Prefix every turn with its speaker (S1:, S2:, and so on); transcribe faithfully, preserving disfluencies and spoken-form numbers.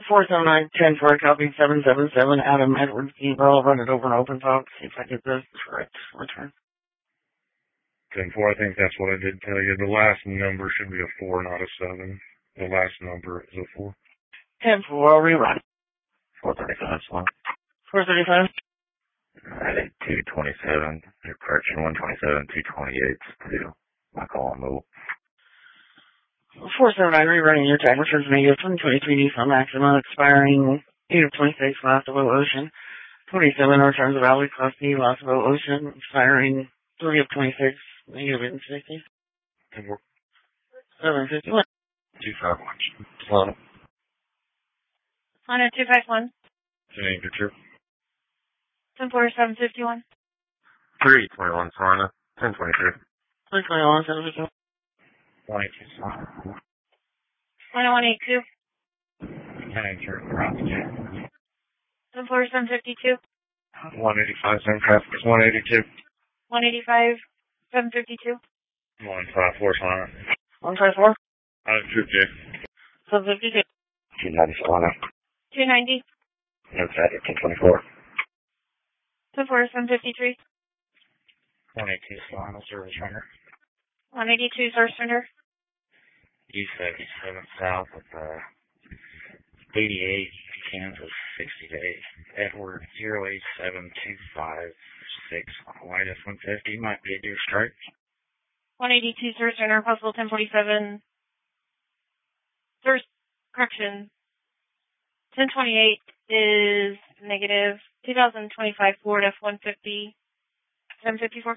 S1: four seven nine ten four copy seven seven seven Adam Edwards Gabriel. I'll run it over and open talk, see if I get the correct return.
S2: ten four, I think that's what I did tell you. The last number should be a four, not a seven. The last number is a four.
S1: ten four, I'll rerun.
S3: four thirty-five, one.
S1: four thirty-five.
S3: I think two twenty-seven. Your correction, one twenty-seven, two twenty-eight, two. My call on move.
S1: four seven nine, rerunning your tag returns negative twenty twenty-three Nissan Maxima, expiring eight of twenty-six, last of Ocean. twenty-seven returns of Valley Class D, last of Ocean, expiring three of twenty-six, negative sixty.
S2: ten four.
S1: seven fifty-one.
S2: two five one. Solana.
S4: Solana two five one.
S2: ten eighty-two.
S4: ten four seven fifty-one.
S3: three twenty-one, Solana. ten twenty-three.
S1: three twenty-one, seven fifty-one.
S2: one eighty-two, Solana.
S4: Solana one eighty-two.
S2: ten eighty-two.
S4: ten four seven fifty-two.
S2: one eighty-five, same traffic. one eighty-two.
S4: one eighty-five seven fifty-two.
S2: one fifty-four, Solana.
S1: one fifty-four.
S2: Uh, two J.
S1: seven fifty-two.
S3: two ninety, Solana.
S4: two ninety.
S3: No traffic, ten twenty-four.
S4: ten four seven fifty-three.
S2: one eighty-two, Solana, service runner.
S4: one eighty-two, source center.
S2: E seventy-seven south of uh, eighty-eight, Kansas, sixty days. Edward, zero eight seven two five six, White F one fifty, might be a deer strike.
S4: one eighty-two, source center, possible ten forty-seven. Source, correction. ten twenty-eight is negative. two thousand twenty-five Ford F one fifty, ten fifty-four.